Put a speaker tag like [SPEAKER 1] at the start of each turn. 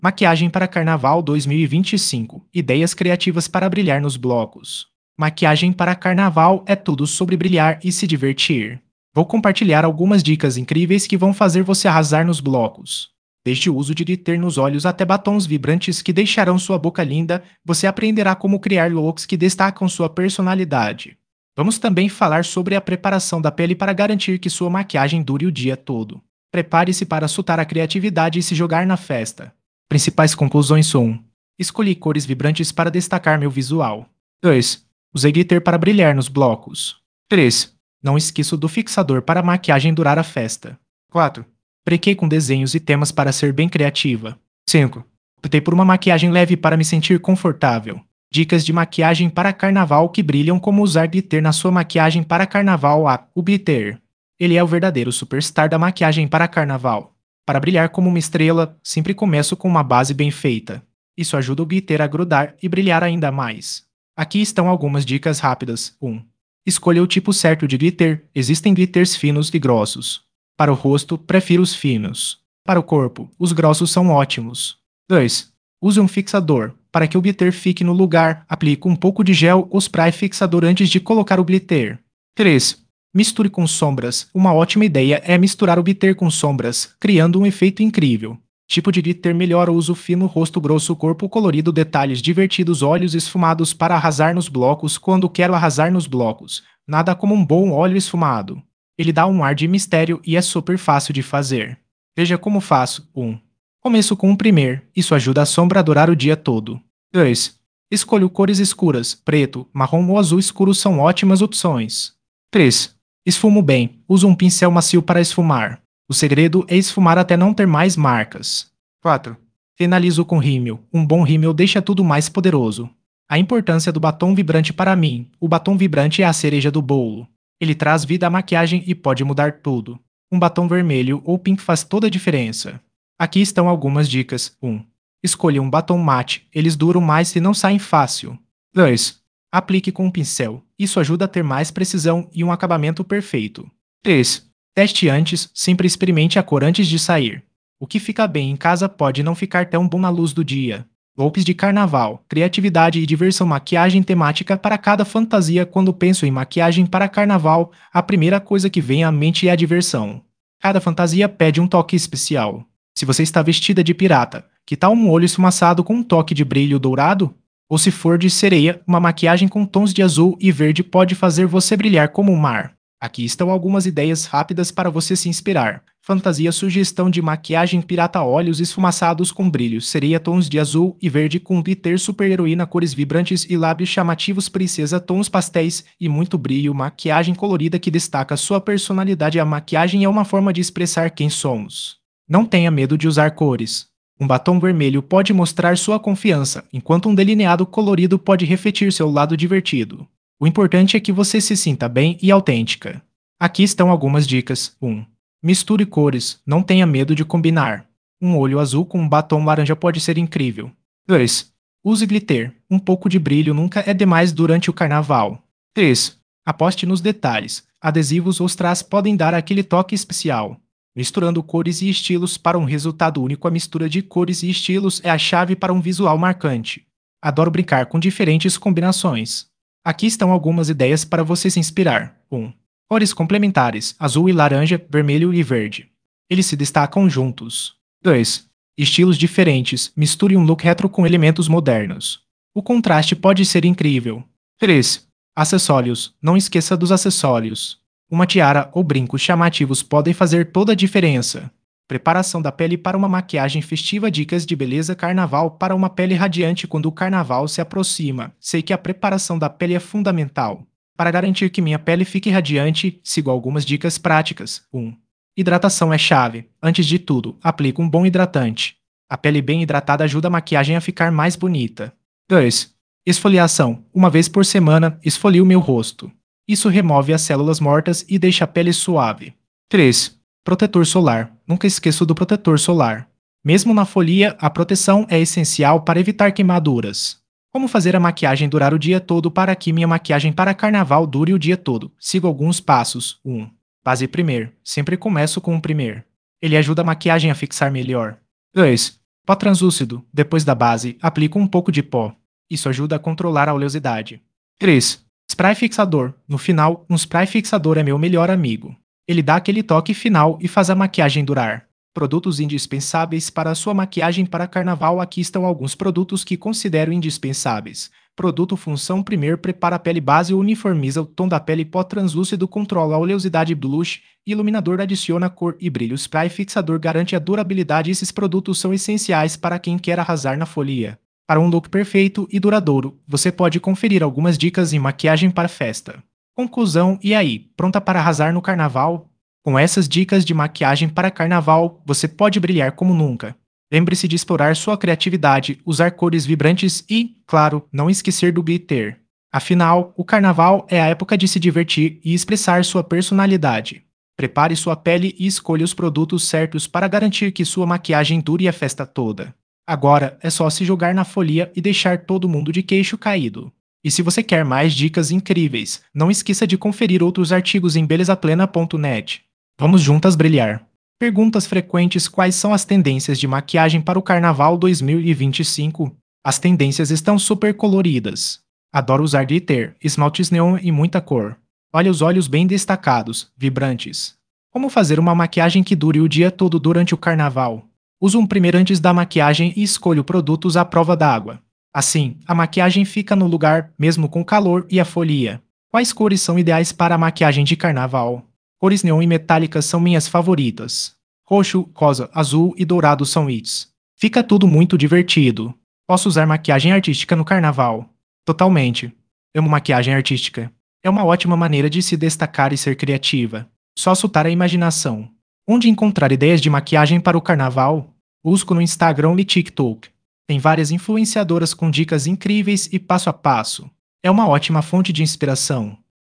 [SPEAKER 1] Maquiagem para Carnaval 2025. Ideias criativas para brilhar nos blocos. Maquiagem para Carnaval é tudo sobre brilhar e se divertir. Vou compartilhar algumas dicas incríveis que vão fazer você arrasar nos blocos. Desde o uso de glitter nos olhos até batons vibrantes que deixarão sua boca linda, você aprenderá como criar looks que destacam sua personalidade. Vamos também falar sobre a preparação da pele para garantir que sua maquiagem dure o dia todo. Prepare-se para soltar a criatividade e se jogar na festa. Principais conclusões: 1. Escolhi cores vibrantes para destacar meu visual. 2. Usei glitter para brilhar nos blocos. 3. Não esqueço do fixador para a maquiagem durar a festa. 4. Brinquei com desenhos e temas para ser bem criativa. 5. Optei por uma maquiagem leve para me sentir confortável. Dicas de maquiagem para carnaval que brilham: como usar glitter na sua maquiagem para carnaval. O glitter. Ele é o verdadeiro superstar da maquiagem para carnaval. Para brilhar como uma estrela, sempre começo com uma base bem feita. Isso ajuda o glitter a grudar e brilhar ainda mais. Aqui estão algumas dicas rápidas. 1. Escolha o tipo certo de glitter. Existem glitters finos e grossos. Para o rosto, prefiro os finos. Para o corpo, os grossos são ótimos. 2. Use um fixador. Para que o glitter fique no lugar, aplique um pouco de gel ou spray fixador antes de colocar o glitter. 3. Misture com sombras. Uma ótima ideia é misturar o glitter com sombras, criando um efeito incrível. Tipo de glitter melhor: uso fino, rosto grosso, corpo colorido, detalhes divertidos, olhos esfumados para arrasar nos blocos. Quando quero arrasar nos blocos, nada como um bom óleo esfumado. Ele dá um ar de mistério e é super fácil de fazer. Veja como faço. 1. Começo com um primer. Isso ajuda a sombra a durar o dia todo. 2. Escolho cores escuras. Preto, marrom ou azul escuro são ótimas opções. 3. Esfumo bem. Uso um pincel macio para esfumar. O segredo é esfumar até não ter mais marcas. 4. Finalizo com rímel. Um bom rímel deixa tudo mais poderoso. A importância do batom vibrante para mim. O batom vibrante é a cereja do bolo. Ele traz vida à maquiagem e pode mudar tudo. Um batom vermelho ou pink faz toda a diferença. Aqui estão algumas dicas. 1. Escolha um batom mate. Eles duram mais e não saem fácil. 2. Aplique com um pincel. Isso ajuda a ter mais precisão e um acabamento perfeito. 3. Teste antes. Sempre experimente a cor antes de sair. O que fica bem em casa pode não ficar tão bom na luz do dia. Looks de carnaval, criatividade e diversão. Maquiagem temática para cada fantasia. Quando penso em maquiagem para carnaval, a primeira coisa que vem à mente é a diversão. Cada fantasia pede um toque especial. Se você está vestida de pirata, que tal um olho esfumaçado com um toque de brilho dourado? Ou se for de sereia, uma maquiagem com tons de azul e verde pode fazer você brilhar como o mar. Aqui estão algumas ideias rápidas para você se inspirar. Fantasia: sugestão de maquiagem pirata: olhos esfumaçados com brilho, sereia, tons de azul e verde com glitter, super-heroína, cores vibrantes e lábios chamativos, princesa, tons pastéis e muito brilho, maquiagem colorida que destaca sua personalidade. A maquiagem é uma forma de expressar quem somos. Não tenha medo de usar cores. Um batom vermelho pode mostrar sua confiança, enquanto um delineado colorido pode refletir seu lado divertido. O importante é que você se sinta bem e autêntica. Aqui estão algumas dicas. 1. Misture cores. Não tenha medo de combinar. Um olho azul com um batom laranja pode ser incrível. 2. Use glitter. Um pouco de brilho nunca é demais durante o carnaval. 3. Aposte nos detalhes. Adesivos ou strass podem dar aquele toque especial. Misturando cores e estilos para um resultado único. A mistura de cores e estilos é a chave para um visual marcante. Adoro brincar com diferentes combinações. Aqui estão algumas ideias para você se inspirar. 1. Cores complementares: azul e laranja, vermelho e verde. Eles se destacam juntos. 2. Estilos diferentes: misture um look retro com elementos modernos. O contraste pode ser incrível. 3. Acessórios: não esqueça dos acessórios. Uma tiara ou brincos chamativos podem fazer toda a diferença. Preparação da pele para uma maquiagem festiva: dicas de beleza carnaval para uma pele radiante quando o carnaval se aproxima. Sei que a preparação da pele é fundamental. Para garantir que minha pele fique radiante, sigo algumas dicas práticas. 1. Hidratação é chave. Antes de tudo, aplique um bom hidratante. A pele bem hidratada ajuda a maquiagem a ficar mais bonita. 2. Esfoliação. Uma vez por semana, esfolio meu rosto. Isso remove as células mortas e deixa a pele suave. 3. Protetor solar. Nunca esqueça do protetor solar. Mesmo na folia, a proteção é essencial para evitar queimaduras. Como fazer a maquiagem durar o dia todo? Para que minha maquiagem para carnaval dure o dia todo, sigo alguns passos. 1. Base primer. Sempre começo com um primer. Ele ajuda a maquiagem a fixar melhor. 2. Pó translúcido. Depois da base, aplica um pouco de pó. Isso ajuda a controlar a oleosidade. 3. Spray fixador. No final, um spray fixador é meu melhor amigo. Ele dá aquele toque final e faz a maquiagem durar. Produtos indispensáveis para a sua maquiagem para carnaval. Aqui estão alguns produtos que considero indispensáveis. Produto Função Primer prepara a pele base, uniformiza o tom da pele. Pó translúcido controla a oleosidade. Blush iluminador adiciona cor e brilho. Spray fixador garante a durabilidade. Esses produtos são essenciais para quem quer arrasar na folia. Para um look perfeito e duradouro, você pode conferir algumas dicas em maquiagem para festa. Conclusão: e aí, pronta para arrasar no carnaval? Com essas dicas de maquiagem para carnaval, você pode brilhar como nunca. Lembre-se de explorar sua criatividade, usar cores vibrantes e, claro, não esquecer do glitter. Afinal, o carnaval é a época de se divertir e expressar sua personalidade. Prepare sua pele e escolha os produtos certos para garantir que sua maquiagem dure a festa toda. Agora é só se jogar na folia e deixar todo mundo de queixo caído. E se você quer mais dicas incríveis, não esqueça de conferir outros artigos em belezaplena.net. Vamos juntas brilhar. Perguntas frequentes: quais são as tendências de maquiagem para o Carnaval 2025? As tendências estão super coloridas. Adoro usar glitter, esmaltes neon e muita cor. Olha os olhos bem destacados, vibrantes. Como fazer uma maquiagem que dure o dia todo durante o Carnaval? Uso um primer antes da maquiagem e escolho produtos à prova d'água. Assim, a maquiagem fica no lugar mesmo com calor e a folia. Quais cores são ideais para a maquiagem de carnaval? Cores neon e metálicas são minhas favoritas. Roxo, rosa, azul e dourado são hits. Fica tudo muito divertido. Posso usar maquiagem artística no carnaval? Totalmente. Amo maquiagem artística. É uma ótima maneira de se destacar e ser criativa. Só soltar a imaginação. Onde encontrar ideias de maquiagem para o carnaval? Busco no Instagram e TikTok. Tem várias influenciadoras com dicas incríveis e passo a passo. É uma ótima fonte de inspiração.